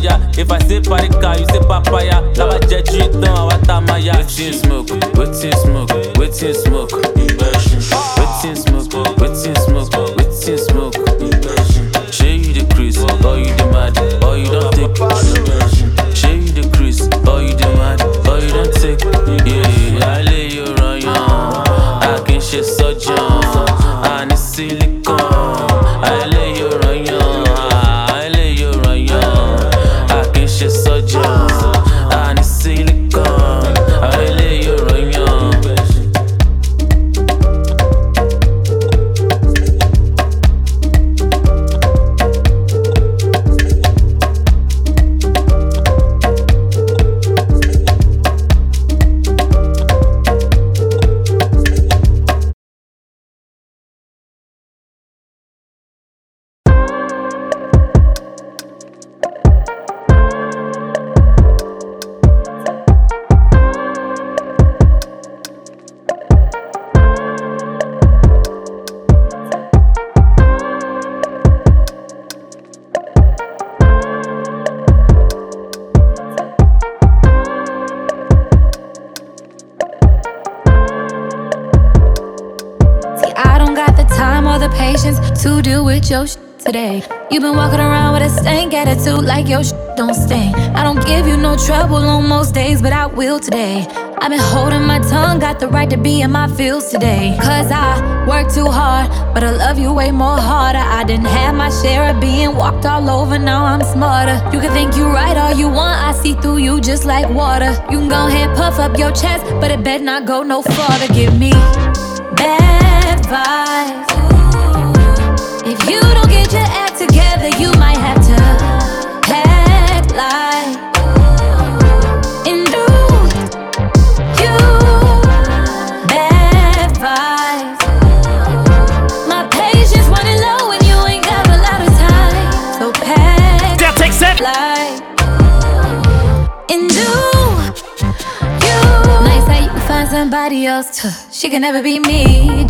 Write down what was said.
fire. If I say parika, you say papaya. Lava jet you down, watamaya. Waiting smoke, waiting smoke, waiting smoke. Waiting smoke, waiting smoke, waiting smoke. Show you the crease, or you the mad, or you don't take. Show you the crease, or you the mad, or you don't take. Yeah, I lay you run I can share surgeon, I need silicone. I lay you run I lay you run I can share surgeon, I need silicone. I lay you run to deal with your today. You been walking around with a stank attitude like your don't stink. I don't give you no trouble on most days, but I will today. I've been holding my tongue, got the right to be in my feels today. Cause I work too hard, but I love you way more harder. I didn't have my share of being walked all over, now I'm smarter. You can think you right all you want, I see through you just like water. You can go ahead, puff up your chest, but it better not go no farther. Give me bad vibes. If you don't get your act together, you might have to act like and do you bad vibes. My patience running low and you ain't got a lot of time, so pack like and do you. Nice how you can find somebody else too. She can never be me.